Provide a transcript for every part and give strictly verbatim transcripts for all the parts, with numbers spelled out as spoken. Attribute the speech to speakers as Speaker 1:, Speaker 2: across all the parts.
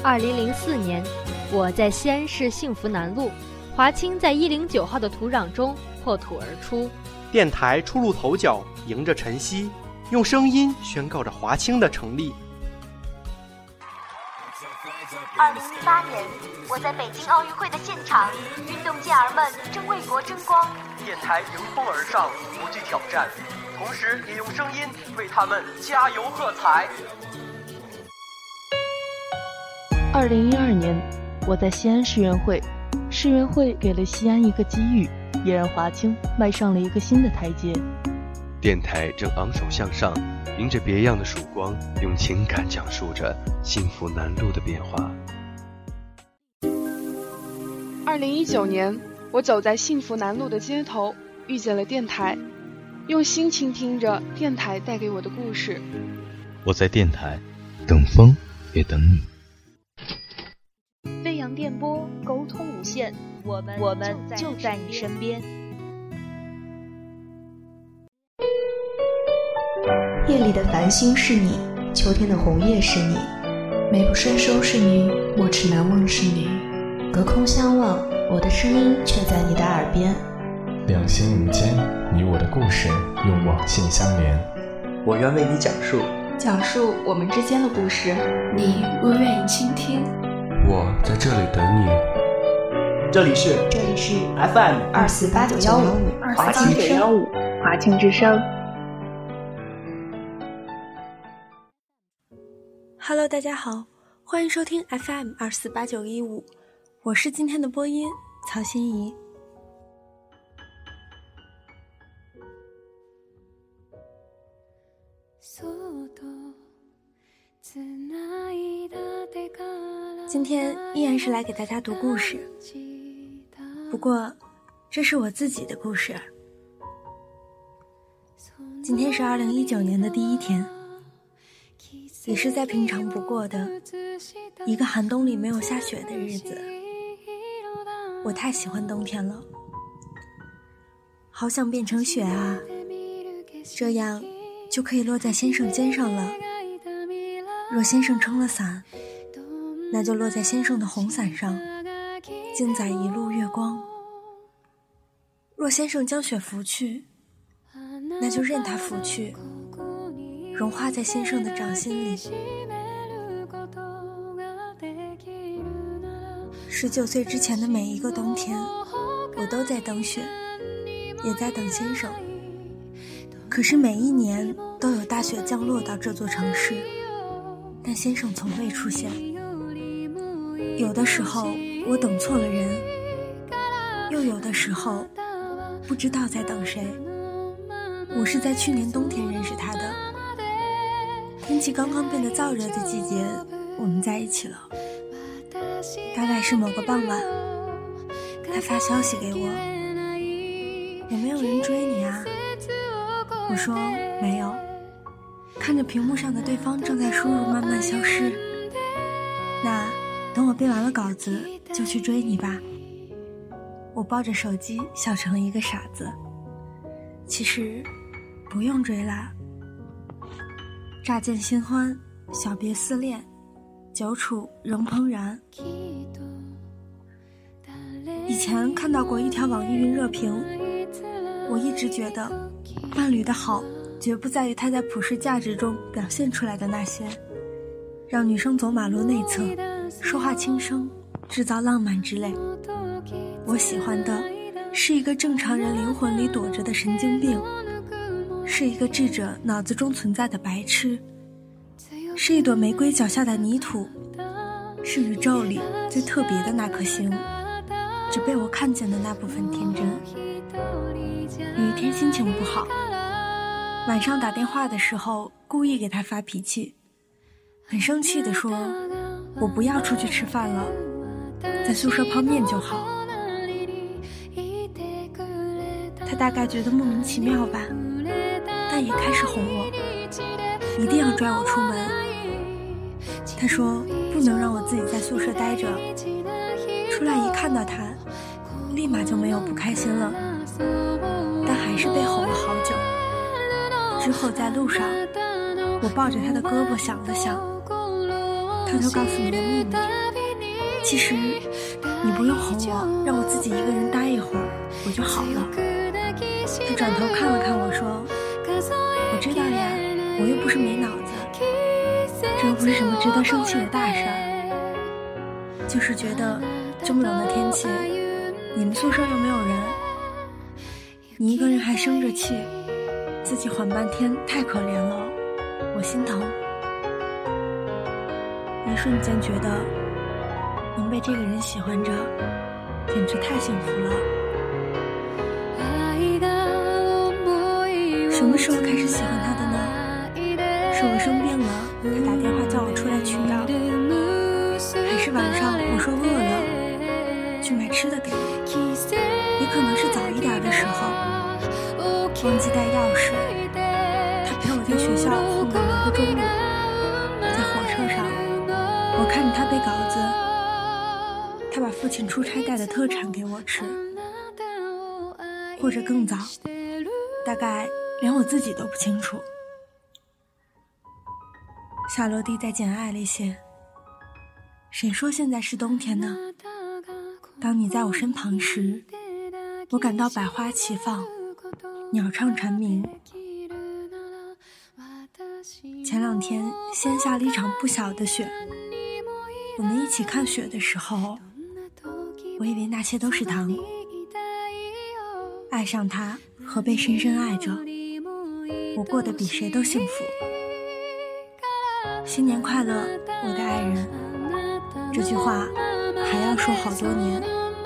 Speaker 1: 二零零四年，我在西安市幸福南路，华清在一零九号的土壤中破土而出。
Speaker 2: 电台初露头角，迎着晨曦，用声音宣告着华清的成立。
Speaker 3: 二零一八年，我在北京奥运会的现场，运动健儿们正为国争光。
Speaker 4: 电台迎风而上，不惧挑战，同时也用声音为他们加油喝彩。
Speaker 5: 二零一二年，我在西安世运会，世运会给了西安一个机遇，也让华清迈上了一个新的台阶。
Speaker 6: 电台正昂首向上，迎着别样的曙光，用情感讲述着幸福南路的变化。
Speaker 7: 二零一九年，我走在幸福南路的街头，遇见了电台，用心倾听着电台带给我的故事。
Speaker 8: 我在电台等风也等你。
Speaker 9: 飞扬电波，沟通无限，我们我们就在你身边。
Speaker 10: 夜里的繁星是你，秋天的红叶是你，
Speaker 11: 美不胜收是你，莫齿难忘是你。
Speaker 10: 隔空相望，我的声音却在你的耳边。
Speaker 12: 两心无间，你我的故事用网线相连。
Speaker 4: 我愿为你讲述，
Speaker 11: 讲述我们之间的故事，你若愿意倾听。
Speaker 12: 我在这里等你。
Speaker 4: 这里是
Speaker 10: 这里是
Speaker 11: F M 二四八九幺五
Speaker 7: 华清九幺五华清之声。
Speaker 13: Hello， 大家好，欢迎收听 F M 二四八九一五，我是今天的播音曹心怡。今天依然是来给大家读故事，不过这是我自己的故事。今天是二零一九年的第一天，也是再平常不过的一个寒冬里没有下雪的日子。我太喜欢冬天了，好想变成雪啊，这样就可以落在先生肩上了。若先生撑了伞，那就落在先生的红伞上，静载一路月光。若先生将雪拂去，那就任它拂去，融化在先生的掌心里。十九岁之前的每一个冬天，我都在等雪，也在等先生。可是每一年都有大雪降落到这座城市，但先生从未出现。有的时候我等错了人，又有的时候不知道在等谁。我是在去年冬天认识他的，天气刚刚变得燥热的季节，我们在一起了。大概是某个傍晚，他发消息给我，有没有人追你啊？我说没有。看着屏幕上的对方正在输入慢慢消失，那等我编完了稿子就去追你吧。我抱着手机笑成了一个傻子。其实不用追啦，乍见新欢，小别思恋，久处仍怦然。以前看到过一条网易云热评，我一直觉得伴侣的好绝不在于他在普世价值中表现出来的那些让女生走马路内侧，说话轻声，制造浪漫之类。我喜欢的是一个正常人灵魂里躲着的神经病，是一个智者脑子中存在的白痴，是一朵玫瑰脚下的泥土，是宇宙里最特别的那颗星，只被我看见的那部分天真。有一天心情不好，晚上打电话的时候故意给他发脾气，很生气地说我不要出去吃饭了，在宿舍泡面就好。他大概觉得莫名其妙吧，但也开始哄我，一定要拽我出门。他说不能让我自己在宿舍待着，出来一看到他立马就没有不开心了，但还是被哄了好久。之后在路上，我抱着他的胳膊想了想， 偷偷告诉你的秘密。其实你不用哄我，让我自己一个人待一会儿，我就好了。他转头看了看我说，我知道呀，我又不是没脑子，这又不是什么值得生气的大事儿，就是觉得这么冷的天气，你们宿舍又没有人，你一个人还生着气，自己缓半天太可怜了，我心疼。一瞬间觉得能被这个人喜欢着简直太幸福了。什么时候开始喜欢他的呢？是我生病了，他打电话叫我出来取药，还是晚上我说饿了去买吃的给我？也可能是早一点的时候忘记带钥匙，他陪我在学校混到一个中午，在火车上我看着他背稿子，他把父亲出差带的特产给我吃，或者更早，大概连我自己都不清楚。夏洛蒂在简爱里写，谁说现在是冬天呢？当你在我身旁时，我感到百花齐放，鸟唱蝉鸣。前两天先下了一场不小的雪，我们一起看雪的时候，我以为那些都是糖。爱上他和被深深爱着，我过得比谁都幸福。新年快乐，我的爱人。这句话还要说好多年。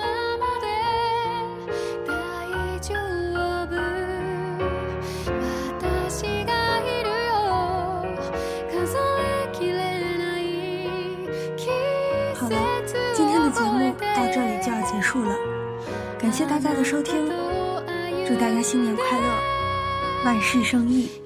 Speaker 13: 好了，今天的节目到这里就要结束了，感谢大家的收听，祝大家新年快乐，万事胜意。